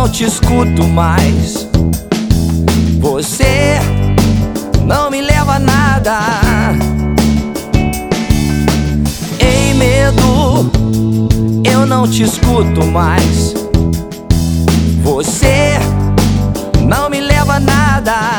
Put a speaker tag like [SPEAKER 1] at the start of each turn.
[SPEAKER 1] não te escuto mais. Você não me leva a nada. Em medo, eu não te escuto mais. Você não me leva a nada.